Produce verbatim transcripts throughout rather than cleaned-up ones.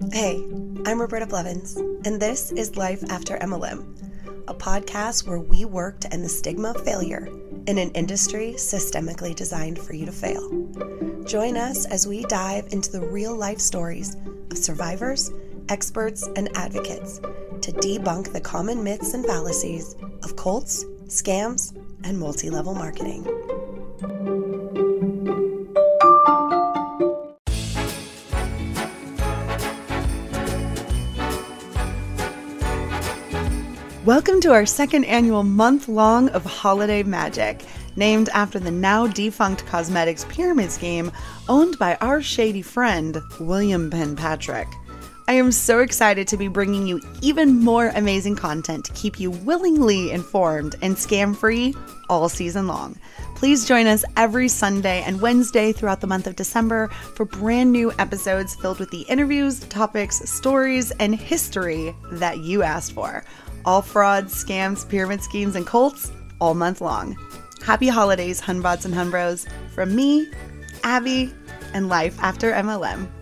Hey, I'm Roberta Blevins, and this is Life After M L M, a podcast where we work to end the stigma of failure in an industry systemically designed for you to fail. Join us as we dive into the real-life stories of survivors, experts, and advocates to debunk the common myths and fallacies of cults, scams, and multi-level marketing. Welcome to our second annual month-long of Holiday Magic, named after the now-defunct cosmetics pyramid scheme owned by our shady friend, William Penpatrick. I am so excited to be bringing you even more amazing content to keep you willingly informed and scam-free all season long. Please join us every Sunday and Wednesday throughout the month of December for brand new episodes filled with the interviews, topics, stories, and history that you asked for. All frauds, scams, pyramid schemes, and cults all month long. Happy holidays, Hunbots and Hunbros, from me, Abby, and Life After M L M.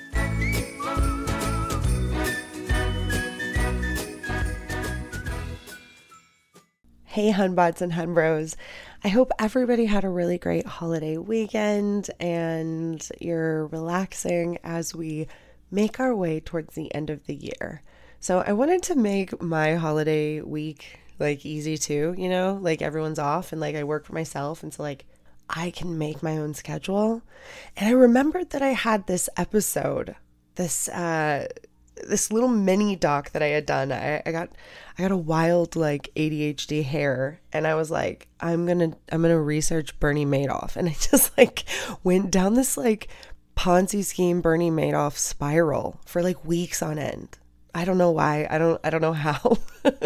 Hey, Hunbots and Hunbros. I hope everybody had a really great holiday weekend and you're relaxing as we make our way towards the end of the year. So I wanted to make my holiday week like easy too, you know, like everyone's off and like I work for myself. And so like I can make my own schedule. And I remembered that I had this episode, this, uh, this little mini doc that I had done. I, I got, I got a wild like A D H D hair and I was like, I'm going to, I'm going to research Bernie Madoff. And I just like went down this like Ponzi scheme Bernie Madoff spiral for like weeks on end. I don't know why. I don't I don't know how.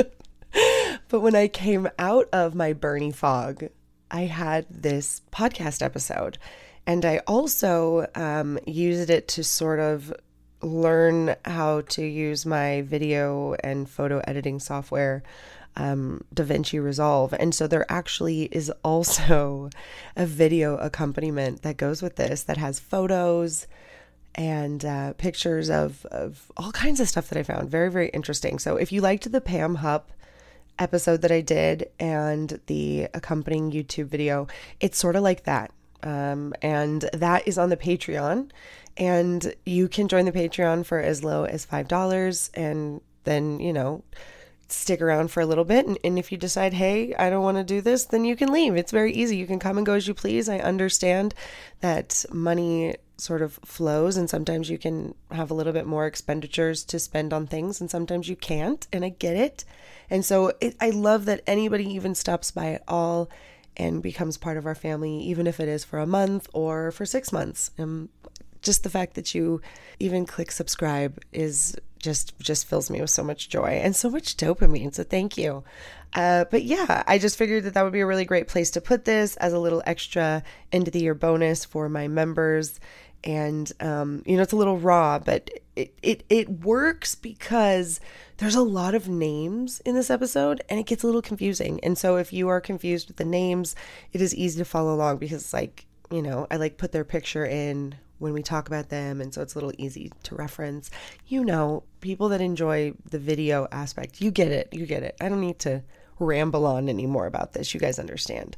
But when I came out of my Bernie fog, I had this podcast episode. And I also um, used it to sort of learn how to use my video and photo editing software, um, DaVinci Resolve. And so there actually is also a video accompaniment that goes with this that has photos and uh, pictures of, of all kinds of stuff that I found. Very, very interesting. So if you liked the Pam Hupp episode that I did and the accompanying YouTube video, it's sort of like that. Um, and that is on the Patreon. And you can join the Patreon for as low as five dollars and then, you know, stick around for a little bit. And, and if you decide, hey, I don't want to do this, then you can leave. It's very easy. You can come and go as you please. I understand that money sort of flows and sometimes you can have a little bit more expenditures to spend on things and sometimes you can't, and I get it. And so it, I love that anybody even stops by at all and becomes part of our family, even if it is for a month or for six months. Um, just the fact that you even click subscribe is just just fills me with so much joy and so much dopamine. So thank you. Uh, but yeah, I just figured that that would be a really great place to put this as a little extra end of the year bonus for my members. And, um, you know, it's a little raw, but it, it, it works because there's a lot of names in this episode and it gets a little confusing. And so if you are confused with the names, it is easy to follow along because like, you know, I like put their picture in when we talk about them. And so it's a little easy to reference, you know, people that enjoy the video aspect. You get it. You get it. I don't need to ramble on anymore about this. You guys understand.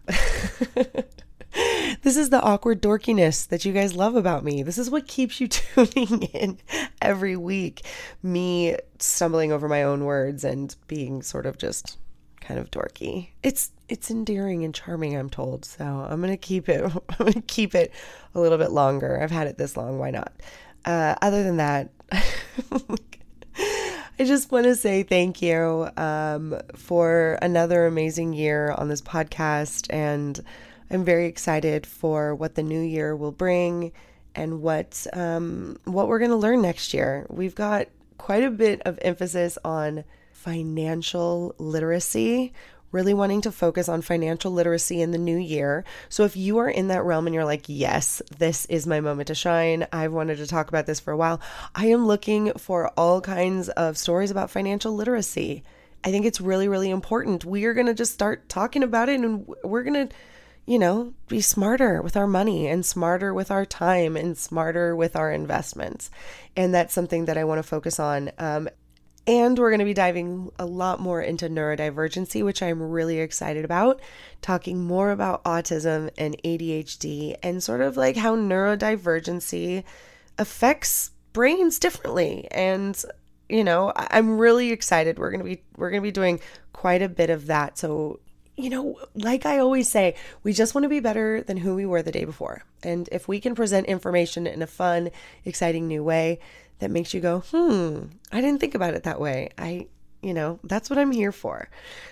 This is the awkward dorkiness that you guys love about me. This is what keeps you tuning in every week. Me stumbling over my own words and being sort of just kind of dorky. It's it's endearing and charming, I'm told. So I'm gonna keep it. I'm gonna keep it a little bit longer. I've had it this long. Why not? Uh, other than that, I just want to say thank you um, for another amazing year on this podcast, and I'm very excited for what the new year will bring and what um, what we're going to learn next year. We've got quite a bit of emphasis on financial literacy, really wanting to focus on financial literacy in the new year. So if you are in that realm and you're like, yes, this is my moment to shine, I've wanted to talk about this for a while, I am looking for all kinds of stories about financial literacy. I think it's really, really important. We are going to just start talking about it and we're going to you know, be smarter with our money and smarter with our time and smarter with our investments. And that's something that I want to focus on. Um, and we're going to be diving a lot more into neurodivergency, which I'm really excited about, talking more about autism and A D H D and sort of like how neurodivergency affects brains differently. And, you know, I'm really excited. We're going to be, we're going to be doing quite a bit of that. So, you know, like I always say, we just want to be better than who we were the day before. And if we can present information in a fun, exciting new way that makes you go, hmm, I didn't think about it that way. I, you know, that's what I'm here for.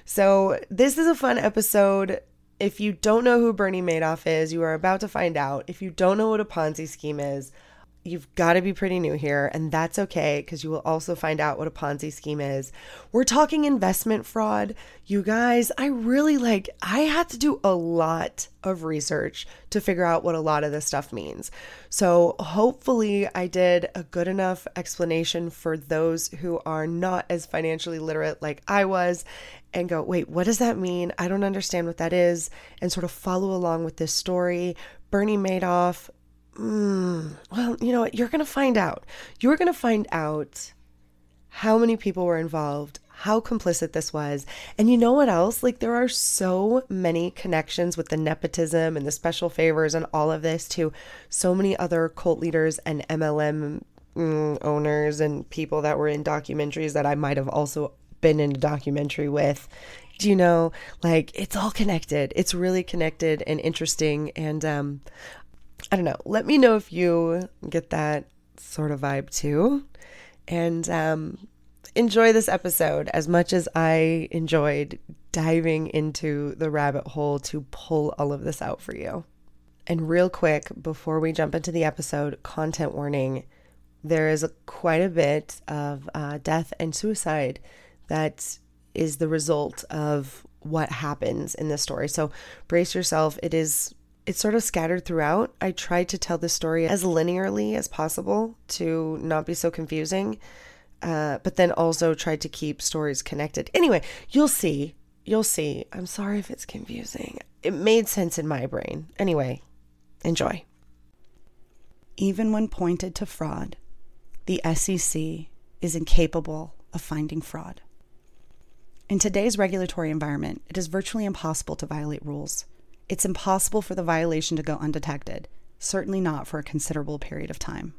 So this is a fun episode. If you don't know who Bernie Madoff is, you are about to find out. If you don't know what a Ponzi scheme is, you've got to be pretty new here, and that's okay because you will also find out what a Ponzi scheme is. We're talking investment fraud. You guys, I really like, I had to do a lot of research to figure out what a lot of this stuff means. So hopefully I did a good enough explanation for those who are not as financially literate like I was and go, wait, what does that mean? I don't understand what that is, and sort of follow along with this story. Bernie Madoff, Mm, well, you know what? You're going to find out. You're going to find out how many people were involved, how complicit this was. And you know what else? Like, there are so many connections with the nepotism and the special favors and all of this to so many other cult leaders and M L M mm, owners and people that were in documentaries that I might have also been in a documentary with. Do you know, like, it's all connected. It's really connected and interesting. And, um, I don't know. Let me know if you get that sort of vibe too. And um, enjoy this episode as much as I enjoyed diving into the rabbit hole to pull all of this out for you. And real quick, before we jump into the episode, content warning. There is a, quite a bit of uh, death and suicide that is the result of what happens in this story. So brace yourself. It is... It's sort of scattered throughout. I tried to tell the story as linearly as possible to not be so confusing, uh, but then also tried to keep stories connected. Anyway, you'll see. You'll see. I'm sorry if it's confusing. It made sense in my brain. Anyway, enjoy. Even when pointed to fraud, the S E C is incapable of finding fraud. In today's regulatory environment, it is virtually impossible to violate rules. It's impossible for the violation to go undetected, certainly not for a considerable period of time.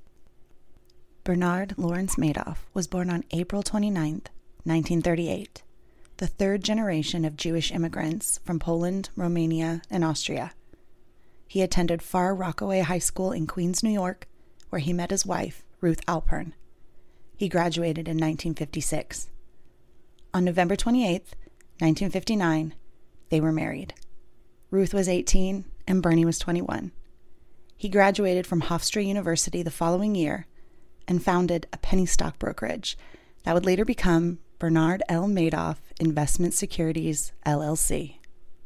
Bernard Lawrence Madoff was born on April twenty-ninth, nineteen thirty-eight, the third generation of Jewish immigrants from Poland, Romania, and Austria. He attended Far Rockaway High School in Queens, New York, where he met his wife, Ruth Alpern. He graduated in nineteen fifty-six. On November twenty-eighth, nineteen fifty-nine, they were married. Ruth was eighteen and Bernie was twenty-one. He graduated from Hofstra University the following year and founded a penny stock brokerage that would later become Bernard L. Madoff Investment Securities, L L C.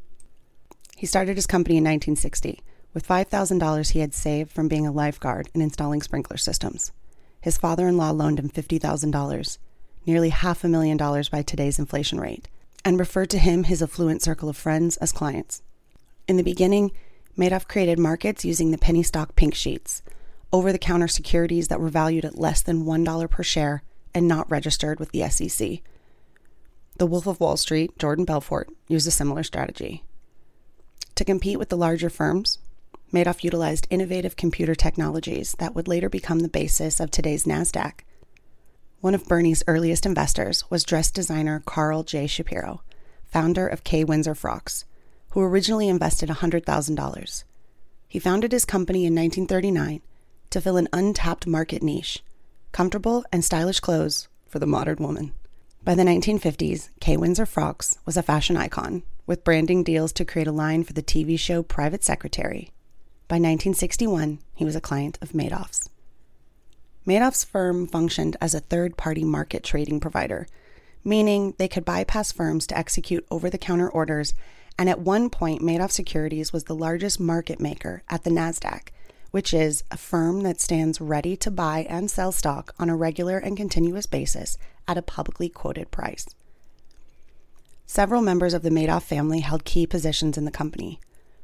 He started his company in nineteen sixty with five thousand dollars he had saved from being a lifeguard and installing sprinkler systems. His father-in-law loaned him fifty thousand dollars, nearly half a million dollars by today's inflation rate, and referred to him, his affluent circle of friends, as clients. In the beginning, Madoff created markets using the penny stock pink sheets, over-the-counter securities that were valued at less than one dollar per share and not registered with the S E C. The Wolf of Wall Street, Jordan Belfort, used a similar strategy. To compete with the larger firms, Madoff utilized innovative computer technologies that would later become the basis of today's NASDAQ. One of Bernie's earliest investors was dress designer Carl J. Shapiro, founder of K. Windsor Frocks, who originally invested one hundred thousand dollars. He founded his company in nineteen thirty-nine to fill an untapped market niche, comfortable and stylish clothes for the modern woman. By the nineteen fifties, K. Windsor Frocks was a fashion icon, with branding deals to create a line for the T V show Private Secretary. By nineteen sixty-one, he was a client of Madoff's. Madoff's firm functioned as a third-party market trading provider, meaning they could bypass firms to execute over-the-counter orders, and at one point, Madoff Securities was the largest market maker at the NASDAQ, which is a firm that stands ready to buy and sell stock on a regular and continuous basis at a publicly quoted price. Several members of the Madoff family held key positions in the company.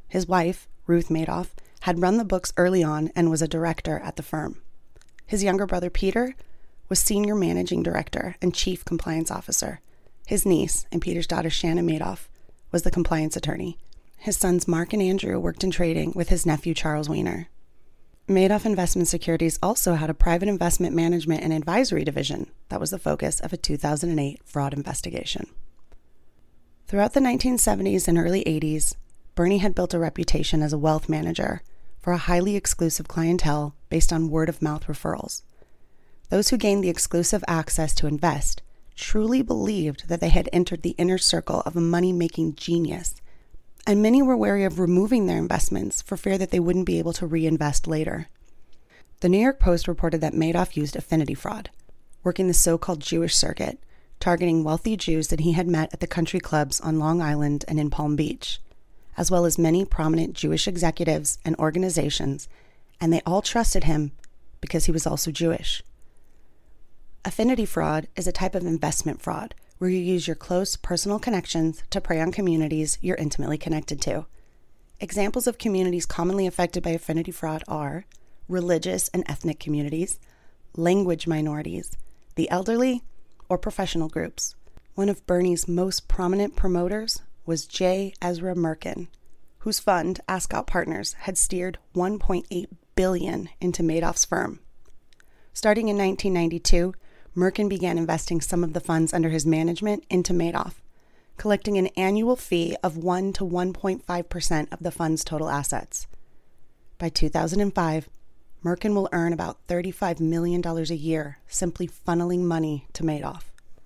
His wife, Ruth Madoff, had run the books early on and was a director at the firm. His younger brother, Peter, was senior managing director and chief compliance officer. His niece, and Peter's daughter, Shannon Madoff, was the compliance attorney. His sons, Mark and Andrew, worked in trading with his nephew, Charles Weiner. Madoff Investment Securities also had a private investment management and advisory division that was the focus of a two thousand eight fraud investigation. Throughout the nineteen seventies and early eighties, Bernie had built a reputation as a wealth manager for a highly exclusive clientele based on word-of-mouth referrals. Those who gained the exclusive access to invest truly believed that they had entered the inner circle of a money-making genius, and many were wary of removing their investments for fear that they wouldn't be able to reinvest later. The New York Post reported that Madoff used affinity fraud, working the so-called Jewish circuit, targeting wealthy Jews that he had met at the country clubs on Long Island and in Palm Beach, as well as many prominent Jewish executives and organizations, and they all trusted him because he was also Jewish. Affinity fraud is a type of investment fraud where you use your close personal connections to prey on communities you're intimately connected to. Examples of communities commonly affected by affinity fraud are religious and ethnic communities, language minorities, the elderly, or professional groups. One of Bernie's most prominent promoters was J. Ezra Merkin, whose fund, Ascot Partners, had steered one point eight billion dollars into Madoff's firm. Starting in nineteen ninety-two, Merkin began investing some of the funds under his management into Madoff, collecting an annual fee of one to one point five percent of the fund's total assets. By two thousand five, Merkin will earn about thirty-five million dollars a year simply funneling money to Madoff.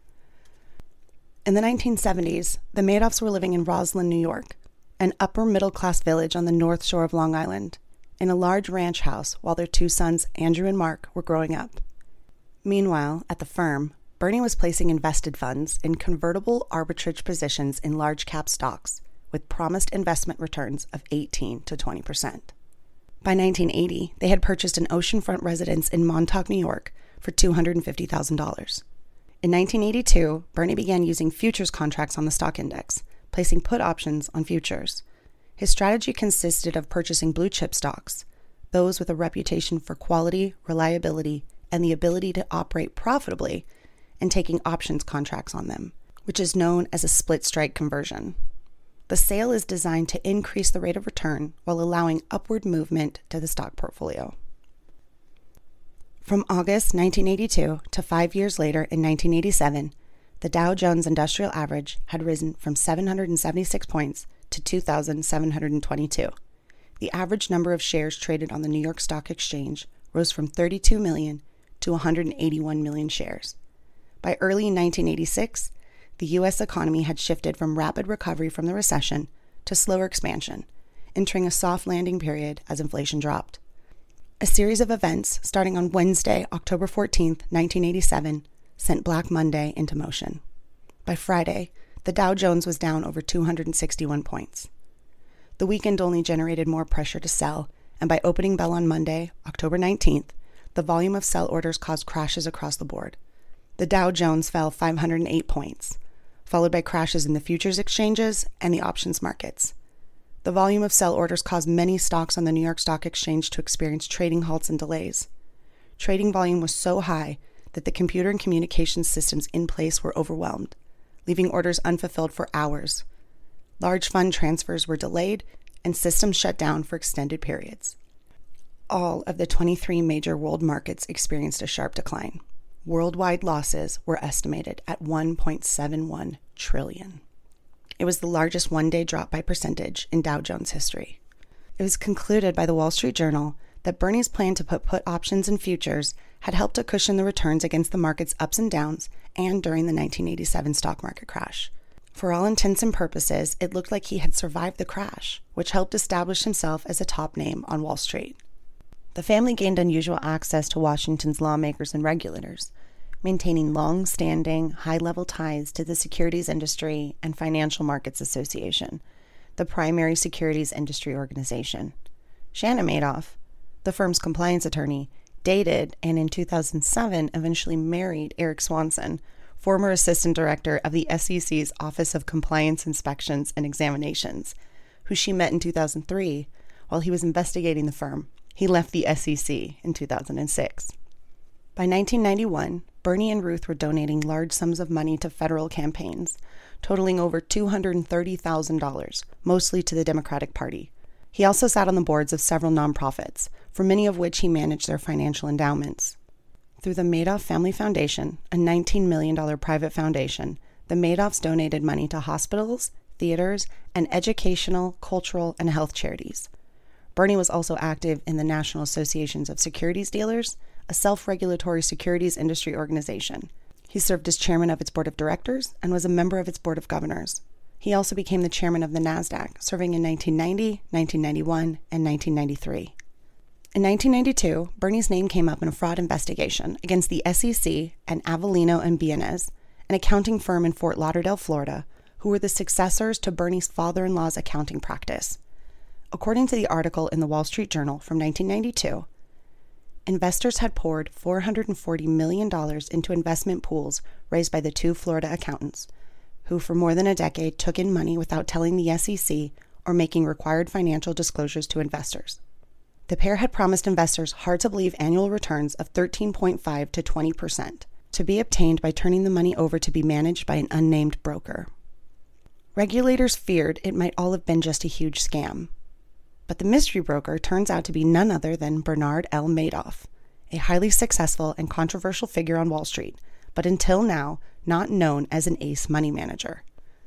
In the nineteen seventies, the Madoffs were living in Roslyn, New York, an upper-middle-class village on the north shore of Long Island, in a large ranch house while their two sons, Andrew and Mark, were growing up. Meanwhile, at the firm, Bernie was placing invested funds in convertible arbitrage positions in large-cap stocks with promised investment returns of eighteen to twenty percent. By nineteen eighty, they had purchased an oceanfront residence in Montauk, New York, for two hundred fifty thousand dollars. In nineteen eighty-two, Bernie began using futures contracts on the stock index, placing put options on futures. His strategy consisted of purchasing blue-chip stocks, those with a reputation for quality, reliability, and the ability to operate profitably, and taking options contracts on them, which is known as a split strike conversion. The sale is designed to increase the rate of return while allowing upward movement to the stock portfolio. From August nineteen eighty-two to five years later in nineteen eighty-seven, the Dow Jones Industrial Average had risen from seven hundred seventy-six points to two thousand seven hundred twenty-two. The average number of shares traded on the New York Stock Exchange rose from thirty-two million to one hundred eighty-one million shares. By early nineteen eighty-six, the U S economy had shifted from rapid recovery from the recession to slower expansion, entering a soft landing period as inflation dropped. A series of events starting on Wednesday, October fourteenth, nineteen eighty-seven, sent Black Monday into motion. By Friday, the Dow Jones was down over two hundred sixty-one points. The weekend only generated more pressure to sell, and by opening bell on Monday, October nineteenth, the volume of sell orders caused crashes across the board. The Dow Jones fell five hundred eight points, followed by crashes in the futures exchanges and the options markets. The volume of sell orders caused many stocks on the New York Stock Exchange to experience trading halts and delays. Trading volume was so high that the computer and communications systems in place were overwhelmed, leaving orders unfulfilled for hours. Large fund transfers were delayed and systems shut down for extended periods. All of the twenty-three major world markets experienced a sharp decline. Worldwide losses were estimated at one point seven one trillion. It was the largest one-day drop by percentage in Dow Jones history. It was concluded by the Wall Street Journal that Bernie's plan to put put options in futures had helped to cushion the returns against the market's ups and downs and during the nineteen eighty-seven stock market crash. For all intents and purposes, it looked like he had survived the crash, which helped establish himself as a top name on Wall Street. The family gained unusual access to Washington's lawmakers and regulators, maintaining long-standing, high-level ties to the Securities Industry and Financial Markets Association, the primary securities industry organization. Shannon Madoff, the firm's compliance attorney, dated and in two thousand seven eventually married Eric Swanson, former assistant director of the S E C's Office of Compliance Inspections and Examinations, who she met in two thousand three while he was investigating the firm. He left the S E C in two thousand six. By nineteen ninety-one, Bernie and Ruth were donating large sums of money to federal campaigns, totaling over two hundred thirty thousand dollars, mostly to the Democratic Party. He also sat on the boards of several nonprofits, for many of which he managed their financial endowments. Through the Madoff Family Foundation, a nineteen million dollars private foundation, the Madoffs donated money to hospitals, theaters, and educational, cultural, and health charities. Bernie was also active in the National Associations of Securities Dealers, a self-regulatory securities industry organization. He served as chairman of its board of directors and was a member of its board of governors. He also became the chairman of the NASDAQ, serving in nineteen ninety, nineteen ninety-one, and nineteen ninety-three. In nineteen ninety-two, Bernie's name came up in a fraud investigation against the S E C and Avellino and Bienes, an accounting firm in Fort Lauderdale, Florida, who were the successors to Bernie's father-in-law's accounting practice. According to the article in the Wall Street Journal from nineteen ninety-two, investors had poured four hundred forty million dollars into investment pools raised by the two Florida accountants, who for more than a decade took in money without telling the S E C or making required financial disclosures to investors. The pair had promised investors hard-to-believe annual returns of thirteen point five to twenty percent, to be obtained by turning the money over to be managed by an unnamed broker. Regulators feared it might all have been just a huge scam. But the mystery broker turns out to be none other than Bernard L. Madoff, a highly successful and controversial figure on Wall Street, but until now, not known as an ace money manager.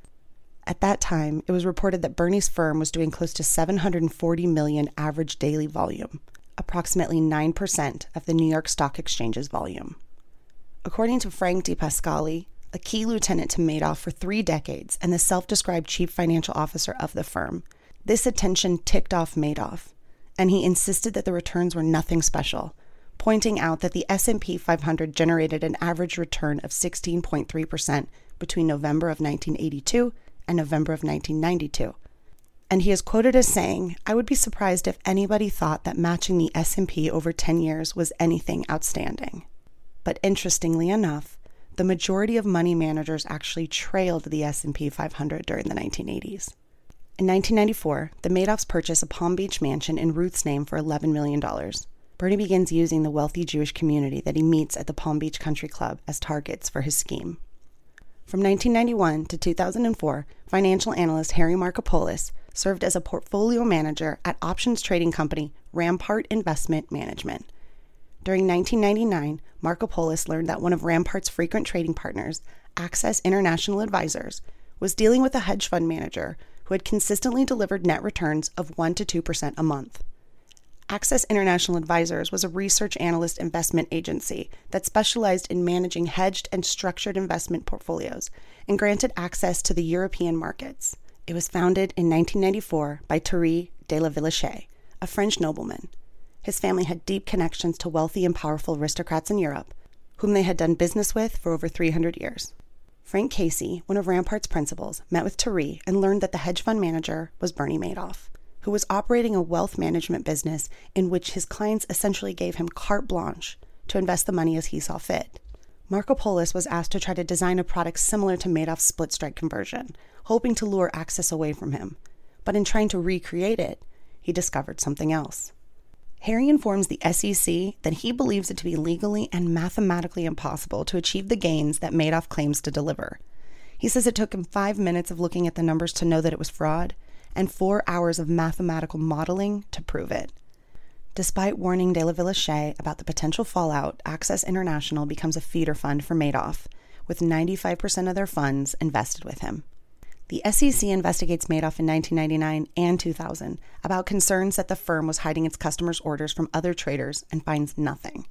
At that time, it was reported that Bernie's firm was doing close to seven hundred forty million average daily volume, approximately nine percent of the New York Stock Exchange's volume. According to Frank DePascali, a key lieutenant to Madoff for three decades and the self-described chief financial officer of the firm, this attention ticked off Madoff, and he insisted that the returns were nothing special, pointing out that the S and P five hundred generated an average return of sixteen point three percent between November of nineteen eighty-two and November of nineteen ninety-two. And he is quoted as saying, "I would be surprised if anybody thought that matching the S and P over ten years was anything outstanding." But interestingly enough, the majority of money managers actually trailed the S and P five hundred during the nineteen eighties. In nineteen ninety-four, the Madoffs purchased a Palm Beach mansion in Ruth's name for eleven million dollars. Bernie begins using the wealthy Jewish community that he meets at the Palm Beach Country Club as targets for his scheme. From nineteen ninety-one to two thousand four, financial analyst Harry Markopolos served as a portfolio manager at options trading company Rampart Investment Management. During nineteen ninety-nine, Markopolos learned that one of Rampart's frequent trading partners, Access International Advisors, was dealing with a hedge fund manager who had consistently delivered net returns of one to two percent a month. Access International Advisors was a research analyst investment agency that specialized in managing hedged and structured investment portfolios and granted access to the European markets. It was founded in nineteen ninety-four by Thierry de la Villechais, a French nobleman. His family had deep connections to wealthy and powerful aristocrats in Europe, whom they had done business with for over three hundred years. Frank Casey, one of Rampart's principals, met with Thierry and learned that the hedge fund manager was Bernie Madoff, who was operating a wealth management business in which his clients essentially gave him carte blanche to invest the money as he saw fit. Markopolos was asked to try to design a product similar to Madoff's split strike conversion, hoping to lure Access away from him. But in trying to recreate it, he discovered something else. Harry informs the S E C that he believes it to be legally and mathematically impossible to achieve the gains that Madoff claims to deliver. He says it took him five minutes of looking at the numbers to know that it was fraud, and four hours of mathematical modeling to prove it. Despite warning de la Villechais about the potential fallout, Access International becomes a feeder fund for Madoff, with ninety-five percent of their funds invested with him. The S E C investigates Madoff in nineteen ninety-nine and two thousand about concerns that the firm was hiding its customers' orders from other traders and finds nothing.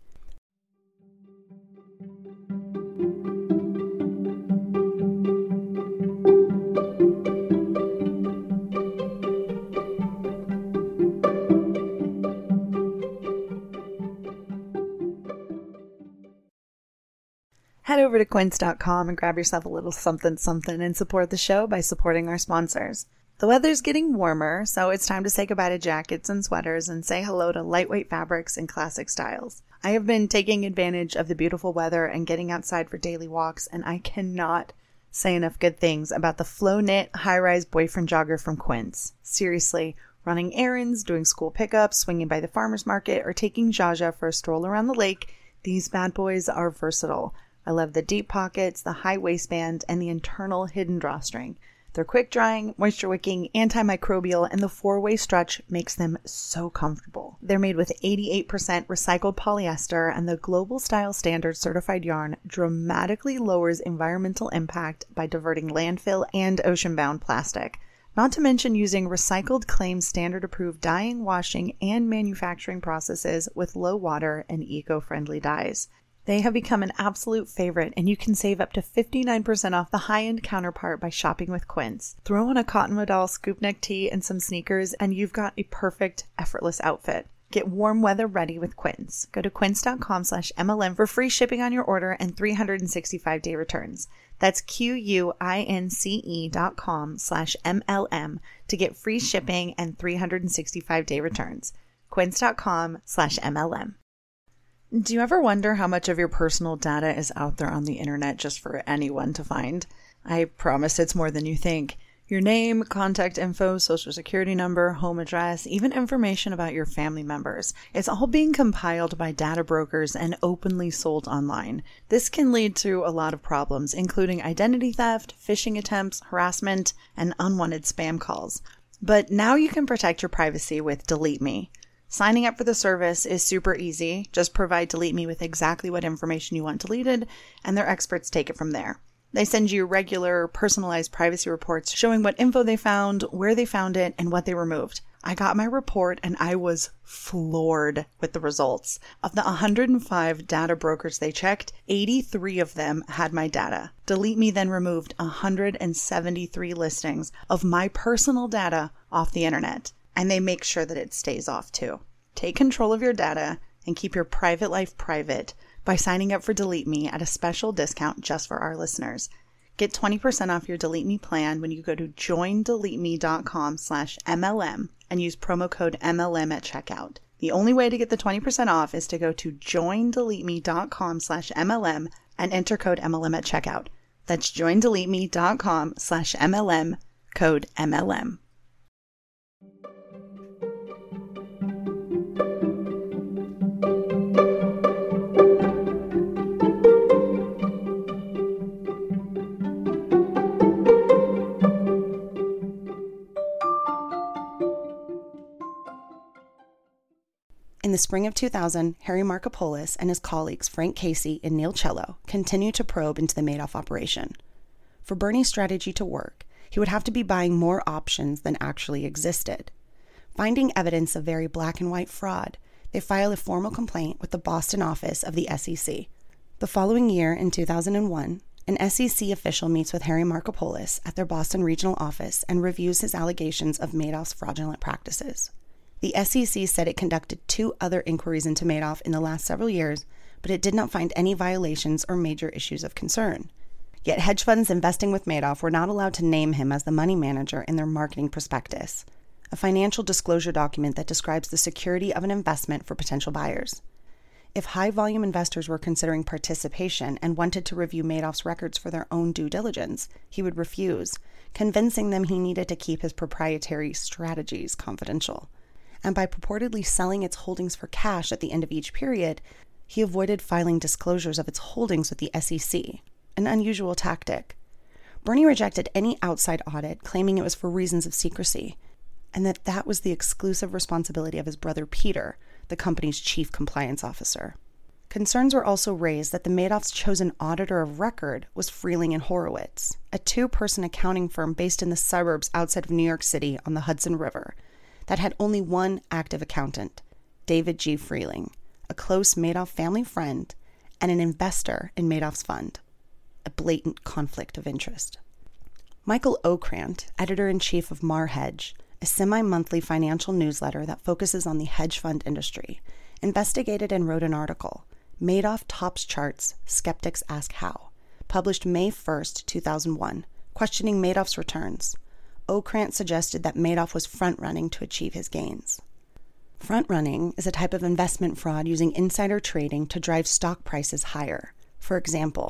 Head over to quince dot com and grab yourself a little something something and support the show by supporting our sponsors. The weather's getting warmer, so it's time to say goodbye to jackets and sweaters and say hello to lightweight fabrics and classic styles. I have been taking advantage of the beautiful weather and getting outside for daily walks, and I cannot say enough good things about the flow knit high-rise boyfriend jogger from Quince. Seriously, running errands, doing school pickups, swinging by the farmer's market, or taking Jaja for a stroll around the lake, these bad boys are versatile. I love the deep pockets, the high waistband, and the internal hidden drawstring. They're quick drying, moisture wicking, antimicrobial, and the four-way stretch makes them so comfortable. They're made with eighty-eight percent recycled polyester, and the Global Style Standard certified yarn dramatically lowers environmental impact by diverting landfill and ocean-bound plastic. Not to mention using recycled claim standard approved dyeing, washing, and manufacturing processes with low water and eco-friendly dyes. They have become an absolute favorite, and you can save up to fifty-nine percent off the high-end counterpart by shopping with Quince. Throw on a cotton modal scoop neck tee and some sneakers, and you've got a perfect, effortless outfit. Get warm weather ready with Quince. Go to quince.com slash MLM for free shipping on your order and three hundred sixty-five day returns. That's Q-U-I-N-C-E dot com slash M-L-M to get free shipping and three hundred sixty-five day returns. Quince.com slash M-L-M. Do you ever wonder how much of your personal data is out there on the internet just for anyone to find? I promise it's more than you think. Your name, contact info, social security number, home address, even information about your family members. It's all being compiled by data brokers and openly sold online. This can lead to a lot of problems, including identity theft, phishing attempts, harassment, and unwanted spam calls. But now you can protect your privacy with Delete Me. Signing up for the service is super easy. Just provide Delete Me with exactly what information you want deleted, and their experts take it from there. They send you regular, personalized privacy reports showing what info they found, where they found it, and what they removed. I got my report, and I was floored with the results. Of the one hundred five data brokers they checked, eighty-three of them had my data. Delete Me then removed one hundred seventy-three listings of my personal data off the internet. And they make sure that it stays off too. Take control of your data and keep your private life private by signing up for Delete Me at a special discount just for our listeners. Get twenty percent off your Delete Me plan when you go to joindeleteme.com slash MLM and use promo code M L M at checkout. The only way to get the twenty percent off is to go to joindeleteme.com slash MLM and enter code M L M at checkout. That's joindeleteme.com slash MLM, code M L M. In the spring of two thousand, Harry Markopolos and his colleagues Frank Casey and Neil Cello continued to probe into the Madoff operation. For Bernie's strategy to work, he would have to be buying more options than actually existed. Finding evidence of very black and white fraud, they filed a formal complaint with the Boston office of the S E C. The following year, in two thousand one, an S E C official meets with Harry Markopolos at their Boston regional office and reviews his allegations of Madoff's fraudulent practices. The S E C said it conducted two other inquiries into Madoff in the last several years, but it did not find any violations or major issues of concern. Yet hedge funds investing with Madoff were not allowed to name him as the money manager in their marketing prospectus, a financial disclosure document that describes the security of an investment for potential buyers. If high-volume investors were considering participation and wanted to review Madoff's records for their own due diligence, he would refuse, convincing them he needed to keep his proprietary strategies confidential. And by purportedly selling its holdings for cash at the end of each period, he avoided filing disclosures of its holdings with the S E C, an unusual tactic. Bernie rejected any outside audit, claiming it was for reasons of secrecy, and that that was the exclusive responsibility of his brother Peter, the company's chief compliance officer. Concerns were also raised that the Madoff's chosen auditor of record was Freeling and Horowitz, a two-person accounting firm based in the suburbs outside of New York City on the Hudson River, that had only one active accountant, David G. Freeling, a close Madoff family friend and an investor in Madoff's fund, a blatant conflict of interest. Michael Okrant, editor-in-chief of MarHedge, a semi-monthly financial newsletter that focuses on the hedge fund industry, investigated and wrote an article, Madoff Tops Charts, Skeptics Ask How, published May first, two thousand one, questioning Madoff's returns. Okrant suggested that Madoff was front-running to achieve his gains. Front-running is a type of investment fraud using insider trading to drive stock prices higher. For example,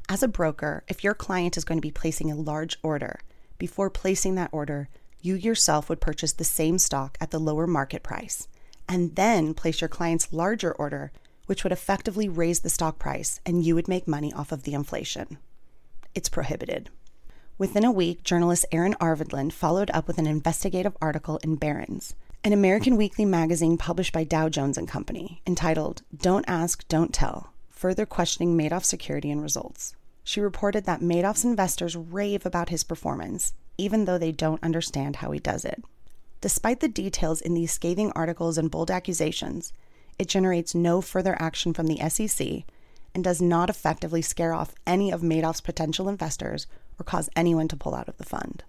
As a broker, if your client is going to be placing a large order, before placing that order, you yourself would purchase the same stock at the lower market price, and then place your client's larger order, which would effectively raise the stock price, and you would make money off of the inflation. It's prohibited. Within a week, journalist Aaron Arvidland followed up with an investigative article in Barron's, an American weekly magazine published by Dow Jones and Company, entitled "Don't Ask, Don't Tell: Further Questioning Madoff's Security and Results." She reported that Madoff's investors rave about his performance, even though they don't understand how he does it. Despite the details in these scathing articles and bold accusations, it generates no further action from the S E C and does not effectively scare off any of Madoff's potential investors or cause anyone to pull out of the fund.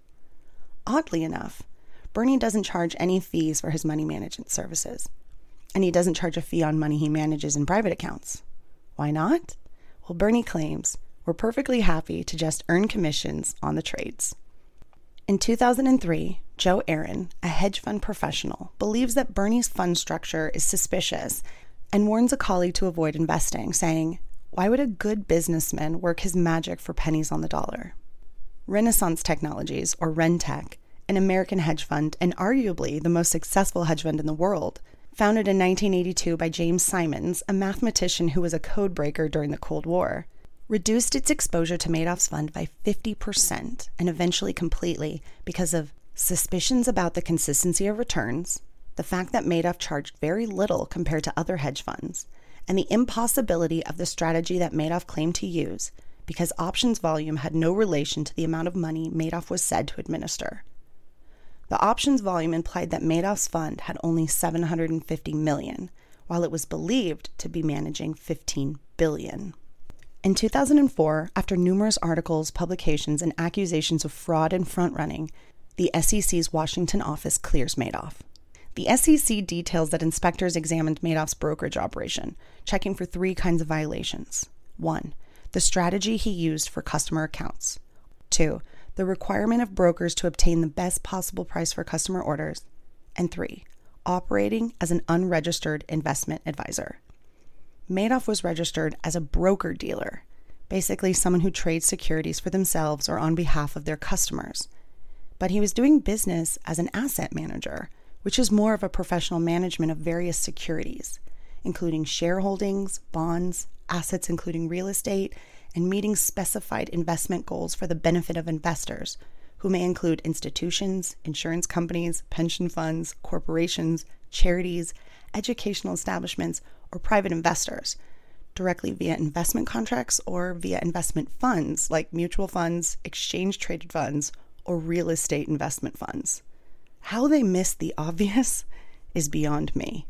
Oddly enough, Bernie doesn't charge any fees for his money management services, and he doesn't charge a fee on money he manages in private accounts. Why not? Well, Bernie claims we're perfectly happy to just earn commissions on the trades. In two thousand three, Joe Aaron, a hedge fund professional, believes that Bernie's fund structure is suspicious and warns a colleague to avoid investing, saying, "Why would a good businessman work his magic for pennies on the dollar?" Renaissance Technologies, or Rentech, an American hedge fund and arguably the most successful hedge fund in the world, founded in nineteen eighty-two by James Simons, a mathematician who was a code breaker during the Cold War, reduced its exposure to Madoff's fund by fifty percent and eventually completely because of suspicions about the consistency of returns, the fact that Madoff charged very little compared to other hedge funds, and the impossibility of the strategy that Madoff claimed to use because options volume had no relation to the amount of money Madoff was said to administer. The options volume implied that Madoff's fund had only seven hundred fifty million dollars, while it was believed to be managing fifteen billion dollars. In two thousand four, after numerous articles, publications, and accusations of fraud and front-running, the S E C's Washington office clears Madoff. The S E C details that inspectors examined Madoff's brokerage operation, checking for three kinds of violations. One, the strategy he used for customer accounts. Two, the requirement of brokers to obtain the best possible price for customer orders. And three, operating as an unregistered investment advisor. Madoff was registered as a broker-dealer, basically someone who trades securities for themselves or on behalf of their customers. But he was doing business as an asset manager, which is more of a professional management of various securities, including shareholdings, bonds, assets including real estate, and meeting specified investment goals for the benefit of investors, who may include institutions, insurance companies, pension funds, corporations, charities, educational establishments, or private investors, directly via investment contracts or via investment funds like mutual funds, exchange-traded funds, or real estate investment funds. How they missed the obvious is beyond me.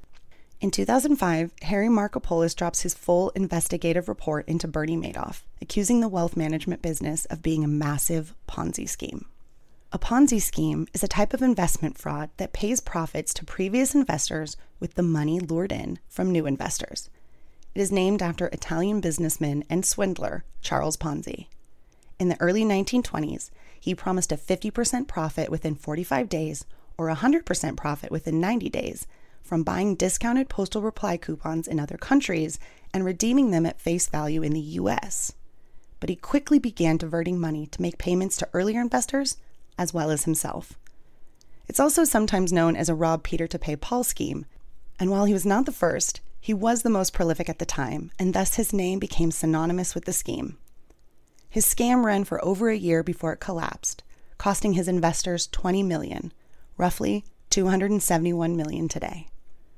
In two thousand five, Harry Markopolos drops his full investigative report into Bernie Madoff, accusing the wealth management business of being a massive Ponzi scheme. A Ponzi scheme is a type of investment fraud that pays profits to previous investors with the money lured in from new investors. It is named after Italian businessman and swindler Charles Ponzi. In the early nineteen twenties, he promised a fifty percent profit within forty-five days or one hundred percent profit within ninety days from buying discounted postal reply coupons in other countries and redeeming them at face value in the U S. But he quickly began diverting money to make payments to earlier investors as well as himself. It's also sometimes known as a rob Peter to pay Paul scheme, and while he was not the first, he was the most prolific at the time, and thus his name became synonymous with the scheme. His scam ran for over a year before it collapsed, costing his investors twenty million dollars, roughly two hundred seventy-one million dollars today.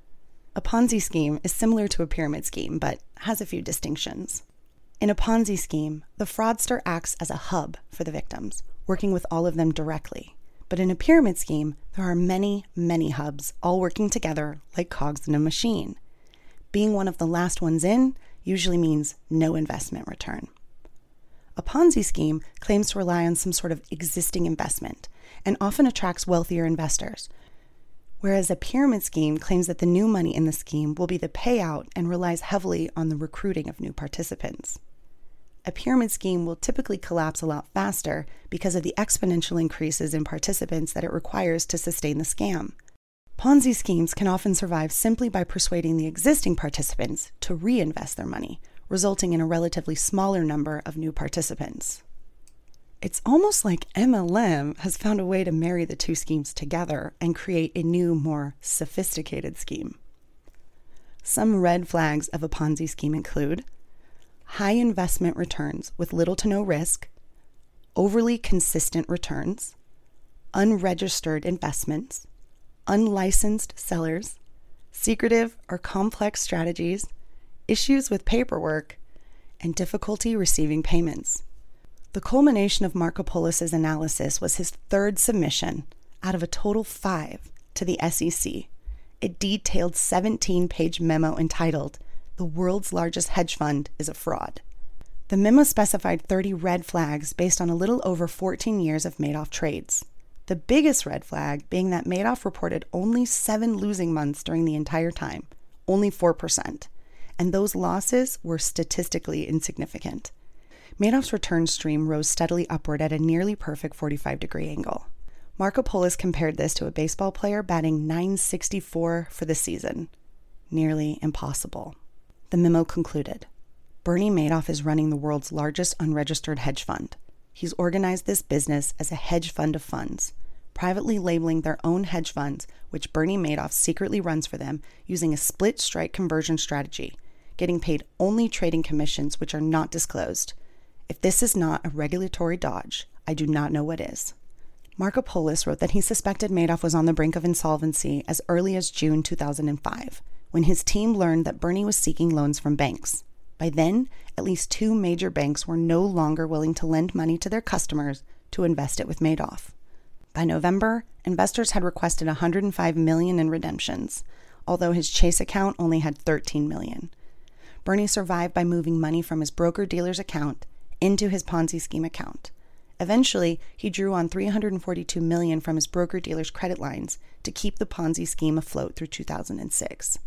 A Ponzi scheme is similar to a pyramid scheme, but has a few distinctions. In a Ponzi scheme, the fraudster acts as a hub for the victims, working with all of them directly. But in a pyramid scheme, there are many, many hubs all working together like cogs in a machine. Being one of the last ones in usually means no investment return. A Ponzi scheme claims to rely on some sort of existing investment and often attracts wealthier investors, whereas a pyramid scheme claims that the new money in the scheme will be the payout and relies heavily on the recruiting of new participants. A pyramid scheme will typically collapse a lot faster because of the exponential increases in participants that it requires to sustain the scam. Ponzi schemes can often survive simply by persuading the existing participants to reinvest their money resulting in a relatively smaller number of new participants. It's almost like M L M has found a way to marry the two schemes together and create a new, more sophisticated scheme. Some red flags of a Ponzi scheme include high investment returns with little to no risk, overly consistent returns, unregistered investments, unlicensed sellers, secretive or complex strategies, issues with paperwork, and difficulty receiving payments. The culmination of Markopoulos's analysis was his third submission out of a total five to the S E C. A detailed seventeen-page memo entitled, "The World's Largest Hedge Fund is a Fraud." The memo specified thirty red flags based on a little over fourteen years of Madoff trades. The biggest red flag being that Madoff reported only seven losing months during the entire time, only four percent, and those losses were statistically insignificant. Madoff's return stream rose steadily upward at a nearly perfect forty-five degree angle. Markopoulos compared this to a baseball player batting nine sixty-four for the season. Nearly impossible. The memo concluded, Bernie Madoff is running the world's largest unregistered hedge fund. He's organized this business as a hedge fund of funds, privately labeling their own hedge funds, which Bernie Madoff secretly runs for them using a split strike conversion strategy, getting paid only trading commissions which are not disclosed. If this is not a regulatory dodge, I do not know what is. Markopoulos wrote that he suspected Madoff was on the brink of insolvency as early as June two thousand five, when his team learned that Bernie was seeking loans from banks. By then, at least two major banks were no longer willing to lend money to their customers to invest it with Madoff. By November, investors had requested one hundred five million dollars in redemptions, although his Chase account only had thirteen million dollars. Bernie survived by moving money from his broker-dealer's account into his Ponzi scheme account. Eventually, he drew on three hundred forty-two million dollars from his broker-dealer's credit lines to keep the Ponzi scheme afloat through two thousand six.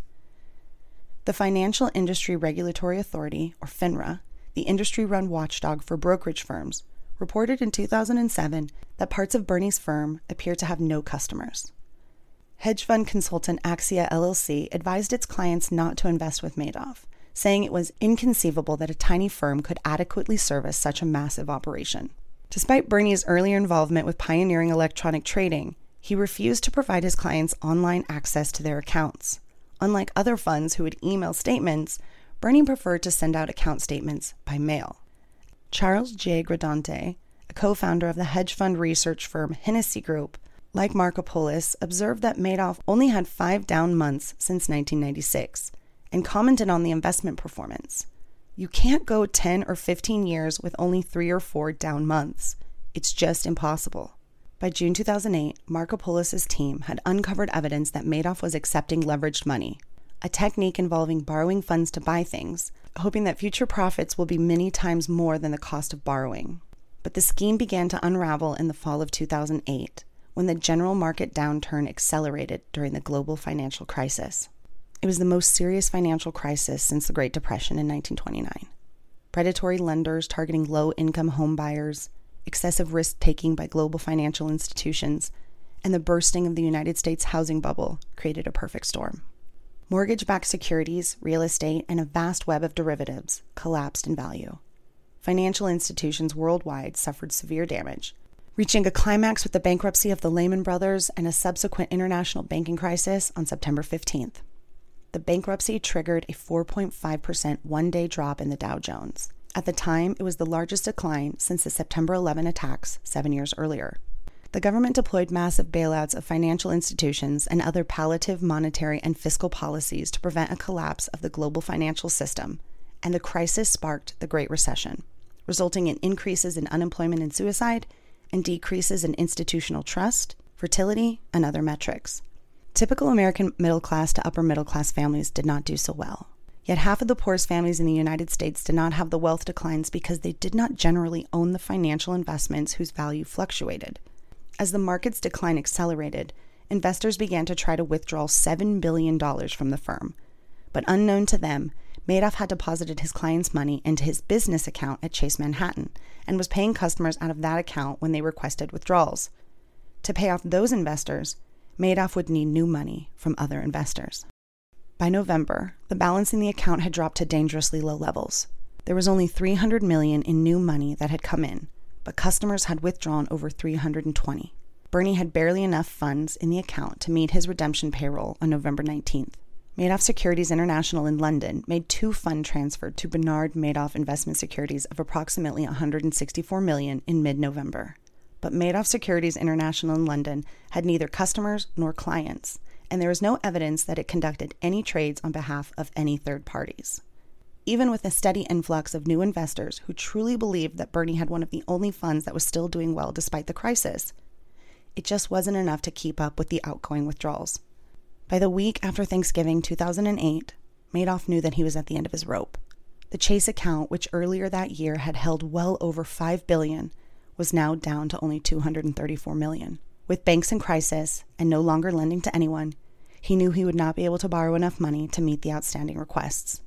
The Financial Industry Regulatory Authority, or FINRA, the industry-run watchdog for brokerage firms, reported in two thousand seven that parts of Bernie's firm appear to have no customers. Hedge fund consultant Axia L L C advised its clients not to invest with Madoff, saying it was inconceivable that a tiny firm could adequately service such a massive operation. Despite Bernie's earlier involvement with pioneering electronic trading, he refused to provide his clients online access to their accounts. Unlike other funds who would email statements, Bernie preferred to send out account statements by mail. Charles J. Gradante, a co-founder of the hedge fund research firm Hennessy Group, like Markopoulos, observed that Madoff only had five down months since nineteen ninety-six, and commented on the investment performance. You can't go ten or fifteen years with only three or four down months. It's just impossible. By June two thousand eight, Markopoulos' team had uncovered evidence that Madoff was accepting leveraged money, a technique involving borrowing funds to buy things, hoping that future profits will be many times more than the cost of borrowing. But the scheme began to unravel in the fall of two thousand eight, when the general market downturn accelerated during the global financial crisis. It was the most serious financial crisis since the Great Depression in nineteen twenty-nine. Predatory lenders targeting low-income home buyers, excessive risk-taking by global financial institutions, and the bursting of the United States housing bubble created a perfect storm. Mortgage-backed securities, real estate, and a vast web of derivatives collapsed in value. Financial institutions worldwide suffered severe damage, reaching a climax with the bankruptcy of the Lehman Brothers and a subsequent international banking crisis on September fifteenth. The bankruptcy triggered a four point five percent one-day drop in the Dow Jones. At the time, it was the largest decline since the September eleventh attacks seven years earlier. The government deployed massive bailouts of financial institutions and other palliative monetary and fiscal policies to prevent a collapse of the global financial system, and the crisis sparked the Great Recession, resulting in increases in unemployment and suicide, and decreases in institutional trust, fertility, and other metrics. Typical American middle-class to upper-middle-class families did not do so well. Yet half of the poorest families in the United States did not have the wealth declines because they did not generally own the financial investments whose value fluctuated. As the market's decline accelerated, investors began to try to withdraw seven billion dollars from the firm. But unknown to them, Madoff had deposited his clients' money into his business account at Chase Manhattan and was paying customers out of that account when they requested withdrawals. To pay off those investors, Madoff would need new money from other investors. By November, the balance in the account had dropped to dangerously low levels. There was only three hundred million dollars in new money that had come in, but customers had withdrawn over three hundred twenty. Bernie had barely enough funds in the account to meet his redemption payroll on November nineteenth. Madoff Securities International in London made two fund transfers to Bernard Madoff Investment Securities of approximately one hundred sixty-four million dollars in mid-November. But Madoff Securities International in London had neither customers nor clients, and there was no evidence that it conducted any trades on behalf of any third parties. Even with a steady influx of new investors who truly believed that Bernie had one of the only funds that was still doing well despite the crisis, it just wasn't enough to keep up with the outgoing withdrawals. By the week after Thanksgiving two thousand eight, Madoff knew that he was at the end of his rope. The Chase account, which earlier that year had held well over five billion dollars, was now down to only two hundred thirty-four million dollars. With banks in crisis and no longer lending to anyone, he knew he would not be able to borrow enough money to meet the outstanding requests.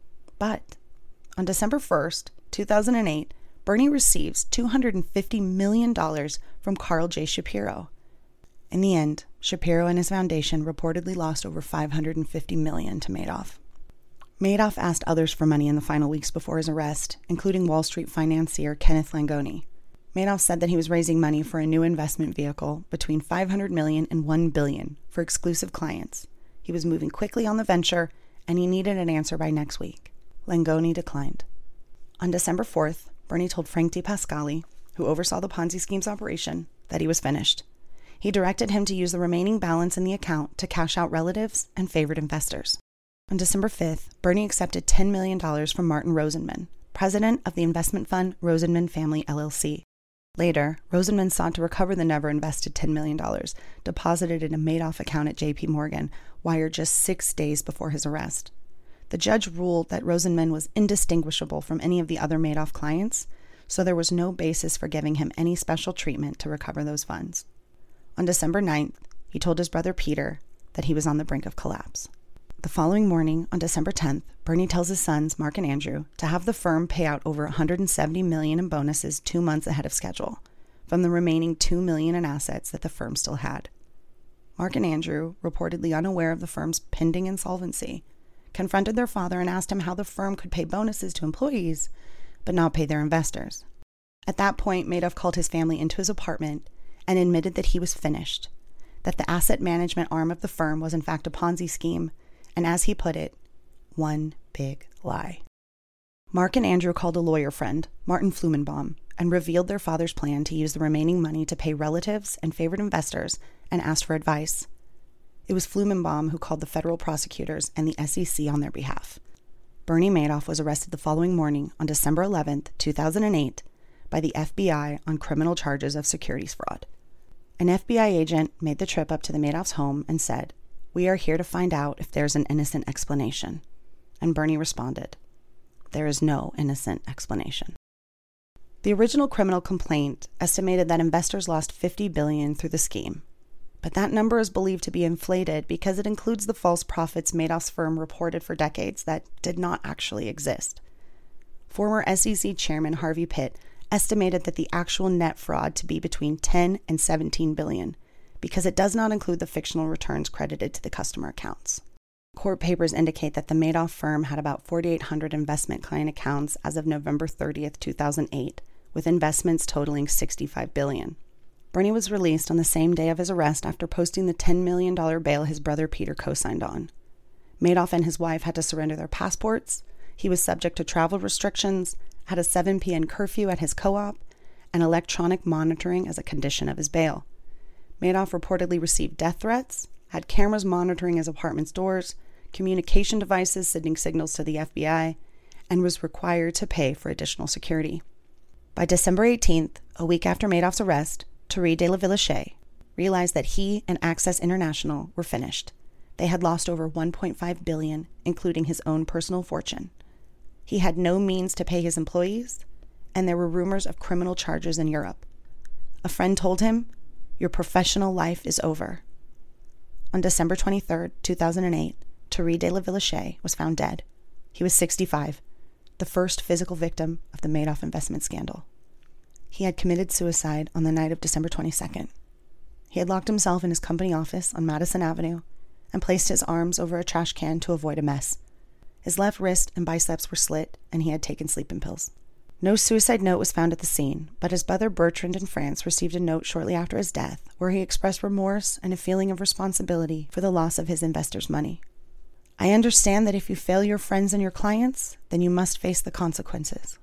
But on December first, two thousand eight, Bernie receives two hundred fifty million dollars from Carl J. Shapiro. In the end, Shapiro and his foundation reportedly lost over five hundred fifty million dollars to Madoff. Madoff asked others for money in the final weeks before his arrest, including Wall Street financier Kenneth Langone. Madoff said that he was raising money for a new investment vehicle between five hundred million dollars and one billion dollars for exclusive clients. He was moving quickly on the venture, and he needed an answer by next week. Langone declined. On December fourth, Bernie told Frank DePascali, who oversaw the Ponzi scheme's operation, that he was finished. He directed him to use the remaining balance in the account to cash out relatives and favored investors. On December fifth, Bernie accepted ten million dollars from Martin Rosenman, president of the investment fund Rosenman Family L L C. Later, Rosenman sought to recover the never-invested ten million dollars, deposited in a Madoff account at J P Morgan, wired just six days before his arrest. The judge ruled that Rosenman was indistinguishable from any of the other Madoff clients, so there was no basis for giving him any special treatment to recover those funds. On December ninth, he told his brother Peter that he was on the brink of collapse. The following morning, on December tenth, Bernie tells his sons, Mark and Andrew, to have the firm pay out over one hundred seventy million dollars in bonuses two months ahead of schedule, from the remaining two million dollars in assets that the firm still had. Mark and Andrew, reportedly unaware of the firm's pending insolvency, confronted their father and asked him how the firm could pay bonuses to employees, but not pay their investors. At that point, Madoff called his family into his apartment and admitted that he was finished, that the asset management arm of the firm was in fact a Ponzi scheme, and as he put it, one big lie. Mark and Andrew called a lawyer friend, Martin Flumenbaum, and revealed their father's plan to use the remaining money to pay relatives and favored investors and asked for advice. It was Flumenbaum who called the federal prosecutors and the S E C on their behalf. Bernie Madoff was arrested the following morning on December eleventh, two thousand eight, by the F B I on criminal charges of securities fraud. An F B I agent made the trip up to the Madoff's home and said, "We are here to find out if there's an innocent explanation." And Bernie responded, "There is no innocent explanation." The original criminal complaint estimated that investors lost fifty billion dollars through the scheme, but that number is believed to be inflated because it includes the false profits Madoff's firm reported for decades that did not actually exist. Former S E C Chairman Harvey Pitt estimated that the actual net fraud to be between ten and seventeen billion, because it does not include the fictional returns credited to the customer accounts. Court papers indicate that the Madoff firm had about forty-eight hundred investment client accounts as of November thirtieth, two thousand eight, with investments totaling sixty-five billion. Bernie was released on the same day of his arrest after posting the ten million dollars bail his brother Peter co-signed on. Madoff and his wife had to surrender their passports. He was subject to travel restrictions, had a seven p.m. curfew at his co-op, and electronic monitoring as a condition of his bail. Madoff reportedly received death threats, had cameras monitoring his apartment's doors, communication devices sending signals to the F B I, and was required to pay for additional security. By December eighteenth, a week after Madoff's arrest, Thierry de la Villechais realized that he and Access International were finished. They had lost over one point five billion dollars, including his own personal fortune. He had no means to pay his employees, and there were rumors of criminal charges in Europe. A friend told him, "Your professional life is over." On December twenty-third, two thousand eight, Thierry de la Villechais was found dead. He was sixty-five, the first physical victim of the Madoff investment scandal. He had committed suicide on the night of December twenty-second. He had locked himself in his company office on Madison Avenue and placed his arms over a trash can to avoid a mess. His left wrist and biceps were slit, and he had taken sleeping pills. No suicide note was found at the scene, but his brother Bertrand in France received a note shortly after his death where he expressed remorse and a feeling of responsibility for the loss of his investors' money. I understand that if you fail your friends and your clients, then you must face the consequences.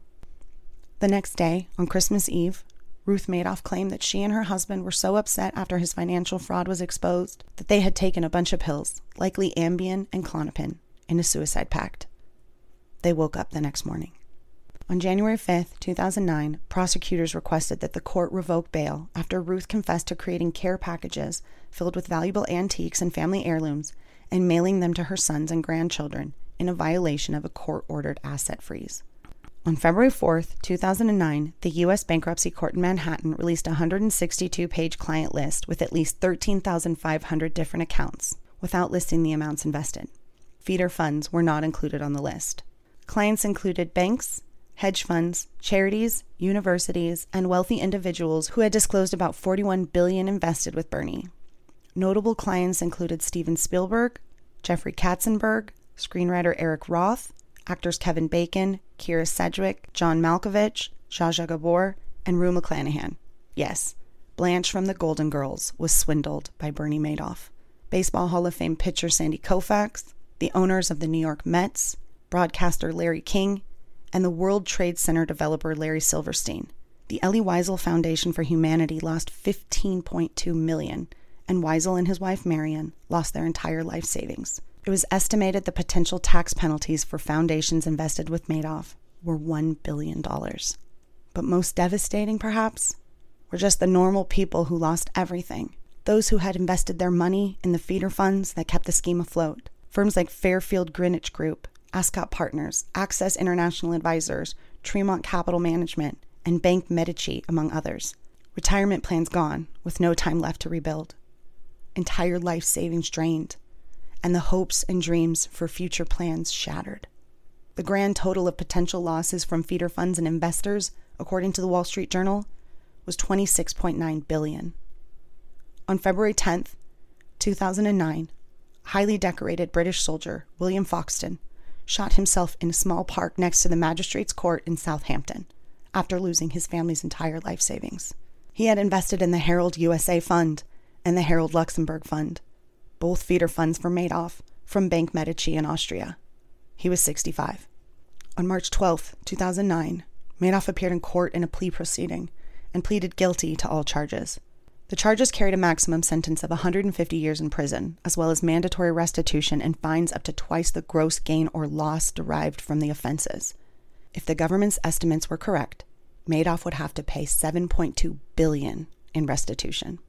The next day, on Christmas Eve, Ruth Madoff claimed that she and her husband were so upset after his financial fraud was exposed that they had taken a bunch of pills, likely Ambien and Klonopin, in a suicide pact. They woke up the next morning. On January fifth, two thousand nine, prosecutors requested that the court revoke bail after Ruth confessed to creating care packages filled with valuable antiques and family heirlooms and mailing them to her sons and grandchildren in a violation of a court-ordered asset freeze. On February fourth, two thousand nine, the U S Bankruptcy Court in Manhattan released a one hundred sixty-two page client list with at least thirteen thousand five hundred different accounts, without listing the amounts invested. Feeder funds were not included on the list. Clients included banks, hedge funds, charities, universities, and wealthy individuals who had disclosed about forty-one billion dollars invested with Bernie. Notable clients included Steven Spielberg, Jeffrey Katzenberg, screenwriter Eric Roth, actors Kevin Bacon, Kyra Sedgwick, John Malkovich, Zsa Zsa Gabor, and Rue McClanahan. Yes, Blanche from The Golden Girls was swindled by Bernie Madoff. Baseball Hall of Fame pitcher Sandy Koufax, the owners of the New York Mets, broadcaster Larry King, and the World Trade Center developer Larry Silverstein. The Elie Wiesel Foundation for Humanity lost fifteen point two million dollars, and Wiesel and his wife Marion lost their entire life savings. It was estimated the potential tax penalties for foundations invested with Madoff were one billion dollars. But most devastating, perhaps, were just the normal people who lost everything. Those who had invested their money in the feeder funds that kept the scheme afloat. Firms like Fairfield Greenwich Group, Ascot Partners, Access International Advisors, Tremont Capital Management, and Bank Medici, among others. Retirement plans gone, with no time left to rebuild. Entire life savings drained, and the hopes and dreams for future plans shattered. The grand total of potential losses from feeder funds and investors, according to the Wall Street Journal, was twenty-six point nine billion dollars. On February tenth, two thousand nine, highly decorated British soldier William Foxton shot himself in a small park next to the Magistrates Court in Southampton after losing his family's entire life savings. He had invested in the Herald U S A Fund and the Herald Luxembourg Fund, both feeder funds for Madoff from Bank Medici in Austria. He was sixty-five. On March twelfth, two thousand nine, Madoff appeared in court in a plea proceeding and pleaded guilty to all charges. The charges carried a maximum sentence of one hundred fifty years in prison, as well as mandatory restitution and fines up to twice the gross gain or loss derived from the offenses. If the government's estimates were correct, Madoff would have to pay seven point two billion dollars in restitution.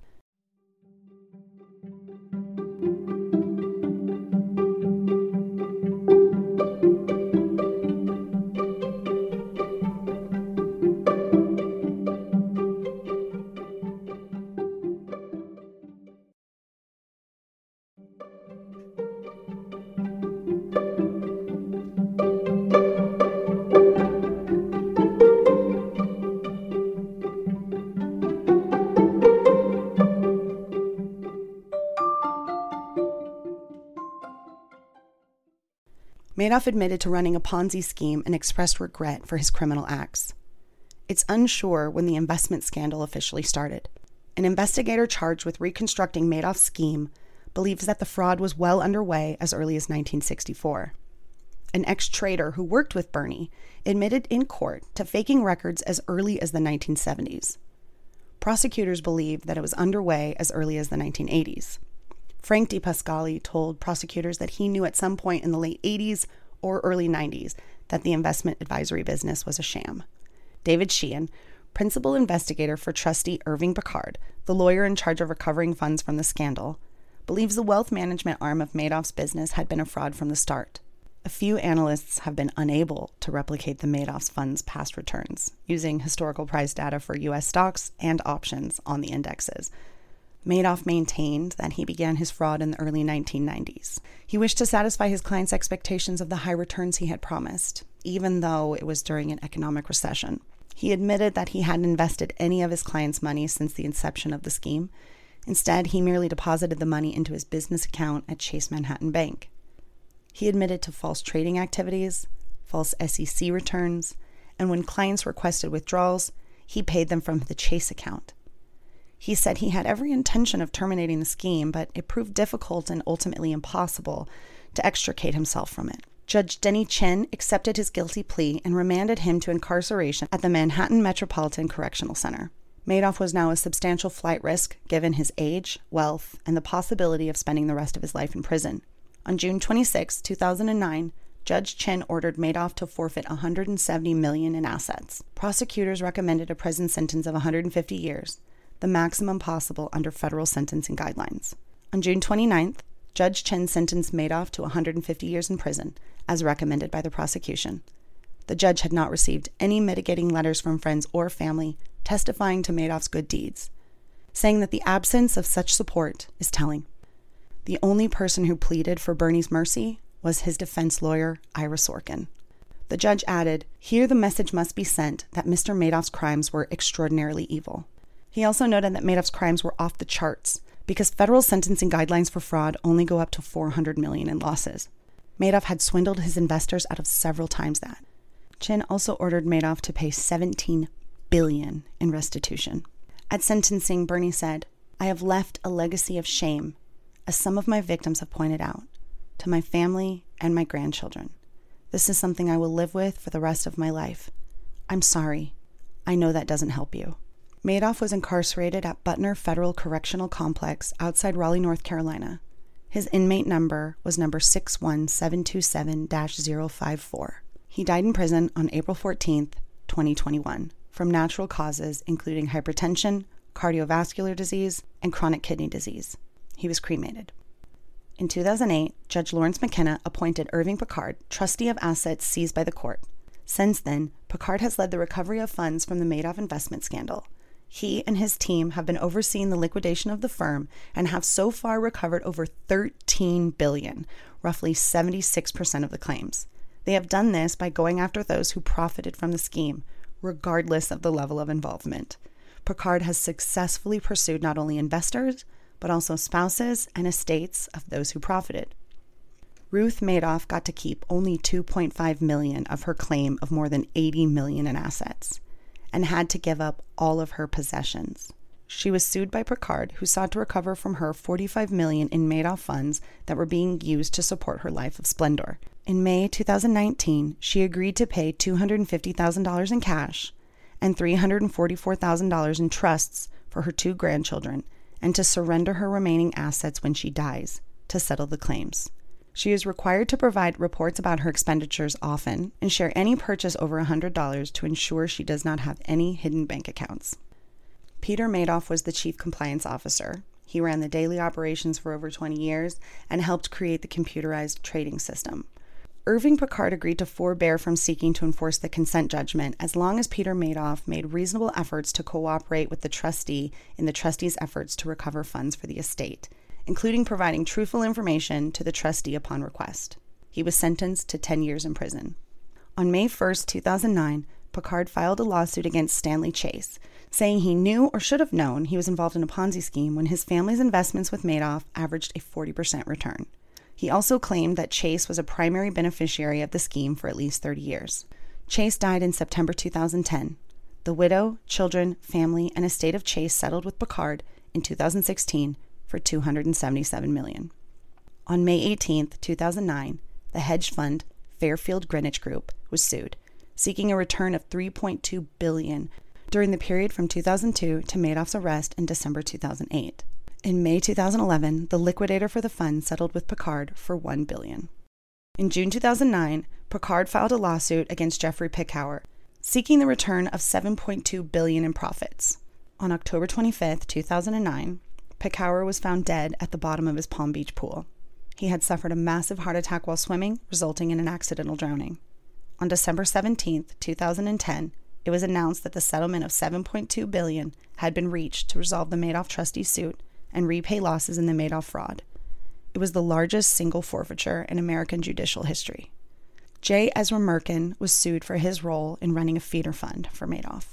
Madoff admitted to running a Ponzi scheme and expressed regret for his criminal acts. It's unsure when the investment scandal officially started. An investigator charged with reconstructing Madoff's scheme believes that the fraud was well underway as early as nineteen sixty-four. An ex-trader who worked with Bernie admitted in court to faking records as early as the nineteen seventies. Prosecutors believed that it was underway as early as the nineteen eighties. Frank DePascali told prosecutors that he knew at some point in the late eighties or early nineties that the investment advisory business was a sham. David Sheehan, principal investigator for trustee Irving Picard, the lawyer in charge of recovering funds from the scandal, believes the wealth management arm of Madoff's business had been a fraud from the start. A few analysts have been unable to replicate the Madoff's fund's past returns, using historical price data for U S stocks and options on the indexes. Madoff maintained that he began his fraud in the early nineteen nineties. He wished to satisfy his clients' expectations of the high returns he had promised, even though it was during an economic recession. He admitted that he hadn't invested any of his clients' money since the inception of the scheme, Instead, he merely deposited the money into his business account at Chase Manhattan Bank. He admitted to false trading activities, false S E C returns, and when clients requested withdrawals, he paid them from the Chase account. He said he had every intention of terminating the scheme, but it proved difficult and ultimately impossible to extricate himself from it. Judge Denny Chin accepted his guilty plea and remanded him to incarceration at the Manhattan Metropolitan Correctional Center. Madoff was now a substantial flight risk given his age, wealth, and the possibility of spending the rest of his life in prison. On June twenty-sixth, two thousand nine, Judge Chin ordered Madoff to forfeit one hundred seventy million dollars in assets. Prosecutors recommended a prison sentence of one hundred fifty years, the maximum possible under federal sentencing guidelines. On June twenty-ninth, Judge Chin sentenced Madoff to one hundred fifty years in prison, as recommended by the prosecution. The judge had not received any mitigating letters from friends or family testifying to Madoff's good deeds, saying that the absence of such support is telling. The only person who pleaded for Bernie's mercy was his defense lawyer, Ira Sorkin. The judge added, "Here the message must be sent that Mister Madoff's crimes were extraordinarily evil." He also noted that Madoff's crimes were off the charts because federal sentencing guidelines for fraud only go up to four hundred million dollars in losses. Madoff had swindled his investors out of several times that. Chin also ordered Madoff to pay seventeen billion dollars in restitution. At sentencing, Bernie said, "I have left a legacy of shame, as some of my victims have pointed out, to my family and my grandchildren. This is something I will live with for the rest of my life. I'm sorry. I know that doesn't help you." Madoff was incarcerated at Butner Federal Correctional Complex outside Raleigh, North Carolina. His inmate number was number six one seven two seven dash zero five four. He died in prison on April fourteenth, twenty twenty-one, from natural causes including hypertension, cardiovascular disease, and chronic kidney disease. He was cremated. In two thousand eight, Judge Lawrence McKenna appointed Irving Picard trustee of assets seized by the court. Since then, Picard has led the recovery of funds from the Madoff investment scandal. He and his team have been overseeing the liquidation of the firm and have so far recovered over thirteen billion dollars, roughly seventy-six percent of the claims. They have done this by going after those who profited from the scheme, regardless of the level of involvement. Picard has successfully pursued not only investors, but also spouses and estates of those who profited. Ruth Madoff got to keep only two point five million dollars of her claim of more than eighty million dollars in assets, and had to give up all of her possessions. She was sued by Picard, who sought to recover from her forty-five million dollars in Madoff funds that were being used to support her life of splendor. In May two thousand nineteen, she agreed to pay two hundred fifty thousand dollars in cash and three hundred forty-four thousand dollars in trusts for her two grandchildren, and to surrender her remaining assets when she dies, to settle the claims. She is required to provide reports about her expenditures often and share any purchase over one hundred dollars to ensure she does not have any hidden bank accounts. Peter Madoff was the chief compliance officer. He ran the daily operations for over twenty years and helped create the computerized trading system. Irving Picard agreed to forbear from seeking to enforce the consent judgment as long as Peter Madoff made reasonable efforts to cooperate with the trustee in the trustee's efforts to recover funds for the estate, including providing truthful information to the trustee upon request. He was sentenced to ten years in prison. On May first, two thousand nine, Picard filed a lawsuit against Stanley Chase, saying he knew or should have known he was involved in a Ponzi scheme when his family's investments with Madoff averaged a forty percent return. He also claimed that Chase was a primary beneficiary of the scheme for at least thirty years. Chase died in September two thousand ten. The widow, children, family, and estate of Chase settled with Picard in two thousand sixteen for two hundred seventy-seven million dollars. On May eighteenth, two thousand nine, the hedge fund Fairfield Greenwich Group was sued, seeking a return of three point two billion dollars during the period from two thousand two to Madoff's arrest in December two thousand eight. In May two thousand eleven, the liquidator for the fund settled with Picard for one billion dollars. In June two thousand nine, Picard filed a lawsuit against Jeffrey Pickauer, seeking the return of seven point two billion dollars in profits. On October twenty-fifth, two thousand nine, Pickauer was found dead at the bottom of his Palm Beach pool. He had suffered a massive heart attack while swimming, resulting in an accidental drowning. On December seventeenth, two thousand ten, it was announced that the settlement of seven point two billion dollars had been reached to resolve the Madoff trustee suit and repay losses in the Madoff fraud. It was the largest single forfeiture in American judicial history. J. Ezra Merkin was sued for his role in running a feeder fund for Madoff.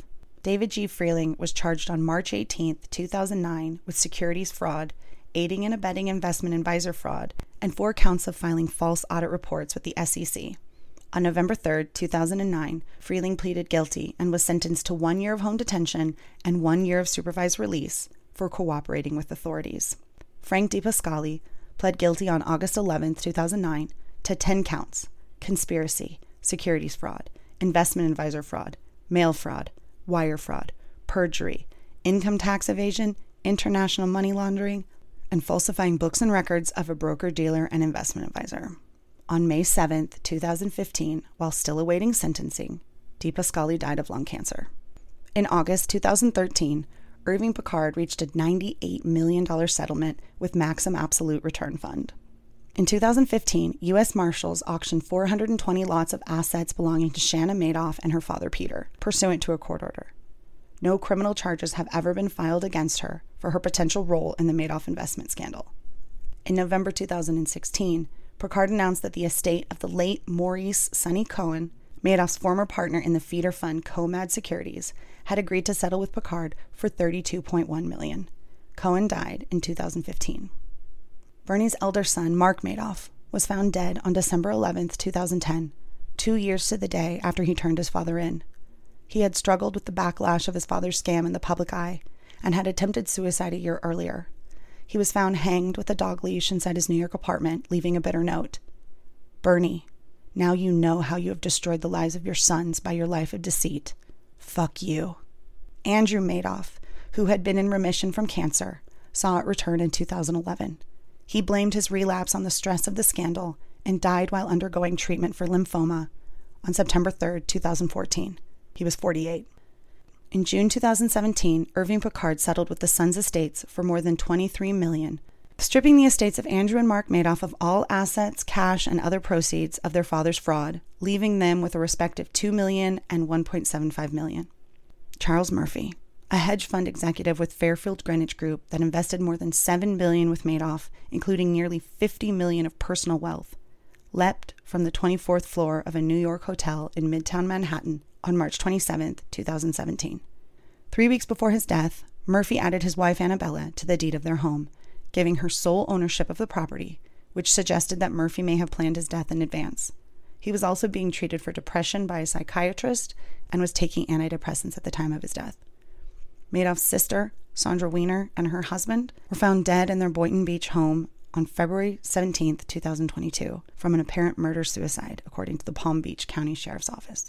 David G. Freeling was charged on March eighteenth, two thousand nine with securities fraud, aiding and abetting investment advisor fraud, and four counts of filing false audit reports with the S E C. On November third, two thousand nine, Freeling pleaded guilty and was sentenced to one year of home detention and one year of supervised release for cooperating with authorities. Frank DePascali pled guilty on August eleventh, two thousand nine to ten counts: conspiracy, securities fraud, investment advisor fraud, mail fraud, wire fraud, perjury, income tax evasion, international money laundering, and falsifying books and records of a broker-dealer and investment advisor. On May seventh, two thousand fifteen, while still awaiting sentencing, DePascali died of lung cancer. In August two thousand thirteen, Irving Picard reached a ninety-eight million dollars settlement with Maxim Absolute Return Fund. In two thousand fifteen, U S Marshals auctioned four hundred twenty lots of assets belonging to Shanna Madoff and her father Peter, pursuant to a court order. No criminal charges have ever been filed against her for her potential role in the Madoff investment scandal. In November two thousand sixteen, Picard announced that the estate of the late Maurice Sonny Cohen, Madoff's former partner in the feeder fund Comad Securities, had agreed to settle with Picard for thirty-two point one million dollars. Cohen died in two thousand fifteen. Bernie's elder son, Mark Madoff, was found dead on December eleventh, two thousand ten, two years to the day after he turned his father in. He had struggled with the backlash of his father's scam in the public eye and had attempted suicide a year earlier. He was found hanged with a dog leash inside his New York apartment, leaving a bitter note. Bernie, now you know how you have destroyed the lives of your sons by your life of deceit. Fuck you. Andrew Madoff, who had been in remission from cancer, saw it return in two thousand eleven. He blamed his relapse on the stress of the scandal and died while undergoing treatment for lymphoma on September third, two thousand fourteen. He was forty-eight. In June two thousand seventeen, Irving Picard settled with the Sons estates for more than twenty-three million dollars, stripping the estates of Andrew and Mark Madoff of all assets, cash, and other proceeds of their father's fraud, leaving them with a respective two million dollars and one point seven five million dollars. Charles Murphy, a hedge fund executive with Fairfield Greenwich Group that invested more than seven billion dollars with Madoff, including nearly fifty million dollars of personal wealth, leapt from the twenty-fourth floor of a New York hotel in Midtown Manhattan on March twenty-seventh, two thousand seventeen. Three weeks before his death, Murphy added his wife Annabella to the deed of their home, giving her sole ownership of the property, which suggested that Murphy may have planned his death in advance. He was also being treated for depression by a psychiatrist and was taking antidepressants at the time of his death. Madoff's sister, Sandra Weiner, and her husband were found dead in their Boynton Beach home on February seventeenth, two thousand twenty-two, from an apparent murder-suicide, according to the Palm Beach County Sheriff's Office.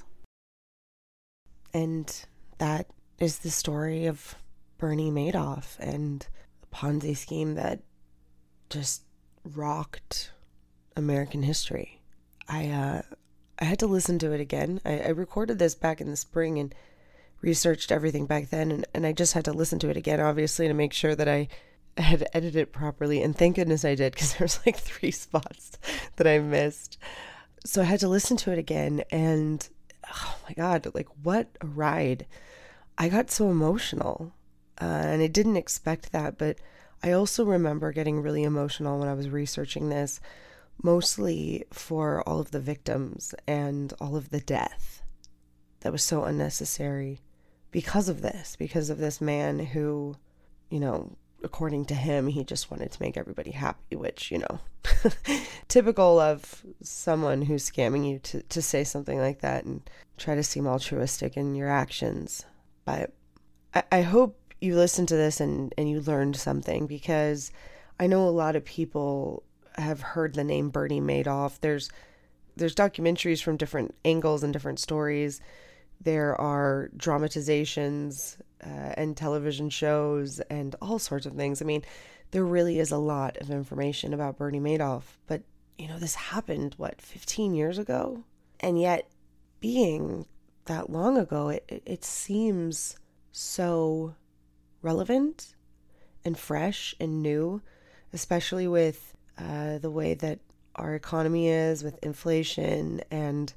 And that is the story of Bernie Madoff and the Ponzi scheme that just rocked American history. I uh, I had to listen to it again. I, I recorded this back in the spring and researched everything back then, and, and I just had to listen to it again, obviously, to make sure that I had edited it properly. And thank goodness I did, because there's like three spots that I missed. So I had to listen to it again, and oh my God, like what a ride. I got so emotional, uh, and I didn't expect that, but I also remember getting really emotional when I was researching this, mostly for all of the victims and all of the death that was so unnecessary because of this, because of this man who, you know, according to him, he just wanted to make everybody happy, which, you know, typical of someone who's scamming you to, to say something like that and try to seem altruistic in your actions. But I, I hope you listened to this and, and you learned something, because I know a lot of people have heard the name Bernie Madoff. There's there's documentaries from different angles and different stories. There are dramatizations uh, and television shows and all sorts of things. I mean, there really is a lot of information about Bernie Madoff. But, you know, this happened, what, fifteen years ago? And yet, being that long ago, it, it seems so relevant and fresh and new, especially with uh, the way that our economy is, with inflation and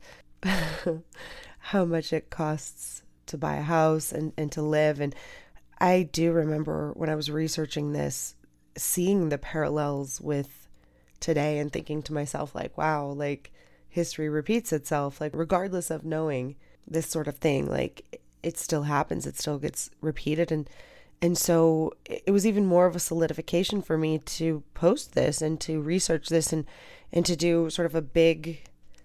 how much it costs to buy a house and, and to live. And I do remember when I was researching this, seeing the parallels with today and thinking to myself, like, wow, like history repeats itself, like regardless of knowing this sort of thing, like it still happens. It still gets repeated. And, and so it was even more of a solidification for me to post this and to research this and, and to do sort of a big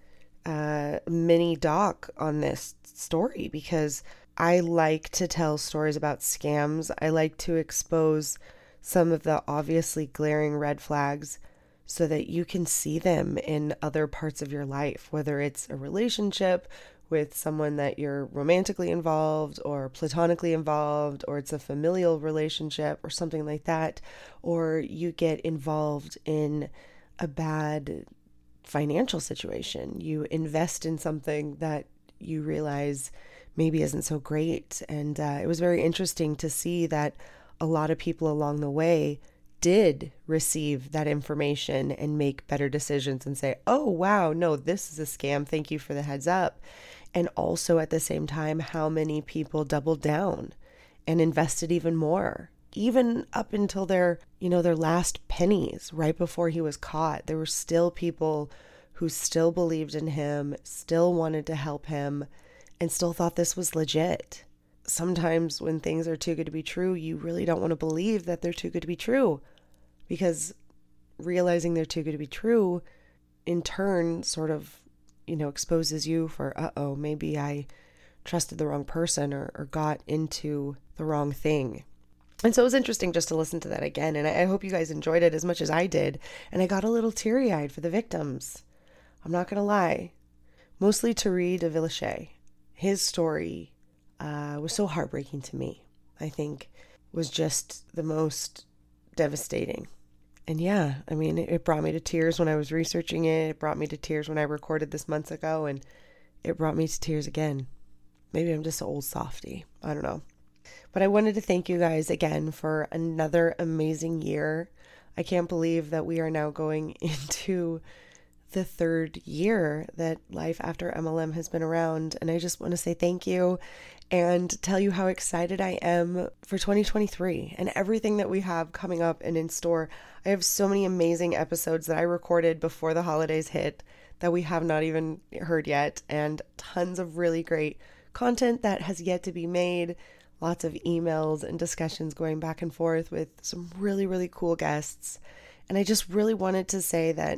uh, mini doc on this story, because I like to tell stories about scams. I like to expose some of the obviously glaring red flags so that you can see them in other parts of your life, whether it's a relationship with someone that you're romantically involved or platonically involved, or it's a familial relationship or something like that, or you get involved in a bad financial situation. You invest in something that you realize maybe isn't so great. And uh, it was very interesting to see that a lot of people along the way did receive that information and make better decisions and say, oh, wow, no, this is a scam. Thank you for the heads up. And also at the same time, how many people doubled down and invested even more, even up until their, you know, their last pennies right before he was caught. There were still people who still believed in him, still wanted to help him, and still thought this was legit. Sometimes when things are too good to be true, you really don't want to believe that they're too good to be true, because realizing they're too good to be true in turn sort of, you know, exposes you for, uh-oh, maybe I trusted the wrong person or, or got into the wrong thing. And so it was interesting just to listen to that again. And I, I hope you guys enjoyed it as much as I did. And I got a little teary-eyed for the victims. I'm not going to lie. Mostly Thierry de Villachet. His story uh, was so heartbreaking to me. I think was just the most devastating. And yeah, I mean, it, it brought me to tears when I was researching it. It brought me to tears when I recorded this months ago. And it brought me to tears again. Maybe I'm just an old softie. I don't know. But I wanted to thank you guys again for another amazing year. I can't believe that we are now going into the third year that Life After M L M has been around. And I just want to say thank you and tell you how excited I am for twenty twenty-three and everything that we have coming up and in store. I have so many amazing episodes that I recorded before the holidays hit that we have not even heard yet, and tons of really great content that has yet to be made. Lots of emails and discussions going back and forth with some really, really cool guests. And I just really wanted to say that,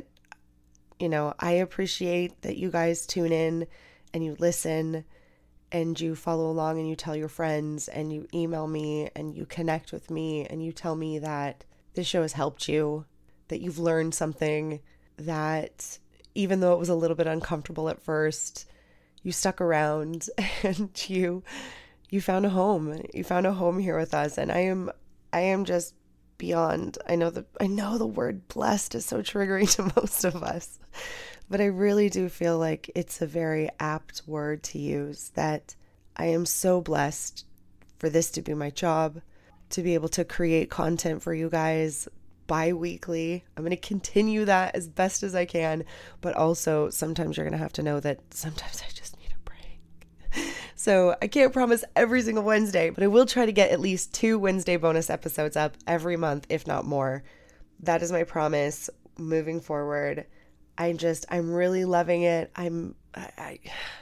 you know, I appreciate that you guys tune in and you listen and you follow along and you tell your friends and you email me and you connect with me and you tell me that this show has helped you, that you've learned something, that even though it was a little bit uncomfortable at first, you stuck around and you you found a home. You found a home here with us. And I am I am just beyond, I know the I know the word blessed is so triggering to most of us, but I really do feel like it's a very apt word to use, that I am so blessed for this to be my job, to be able to create content for you guys bi-weekly. I'm going to continue that as best as I can, but also sometimes you're going to have to know that sometimes I just need a break. So I can't promise every single Wednesday, but I will try to get at least two Wednesday bonus episodes up every month, if not more. That is my promise moving forward. I just, I'm really loving it. I'm, I, I,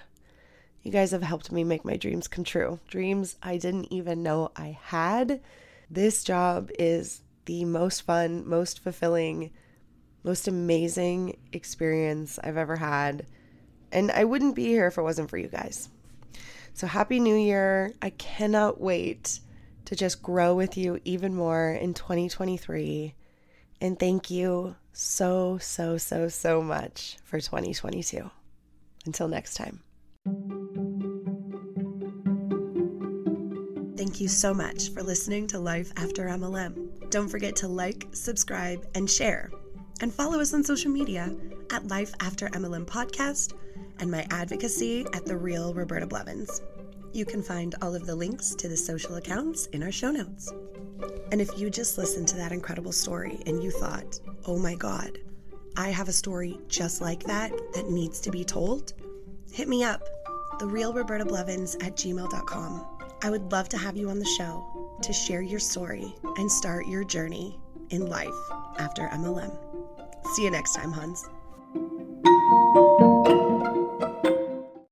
you guys have helped me make my dreams come true. Dreams I didn't even know I had. This job is the most fun, most fulfilling, most amazing experience I've ever had. And I wouldn't be here if it wasn't for you guys. So happy New Year. I cannot wait to just grow with you even more in twenty twenty-three. And thank you so, so, so, so much for twenty twenty-two. Until next time. Thank you so much for listening to Life After M L M. Don't forget to like, subscribe, and share. And follow us on social media at Life After M L M Podcast and my advocacy at The Real Roberta Blevins. You can find all of the links to the social accounts in our show notes. And if you just listened to that incredible story and you thought, oh my God, I have a story just like that that needs to be told, hit me up, therealrobertablevins at gmail dot com. I would love to have you on the show to share your story and start your journey in life after M L M. See you next time, Hans.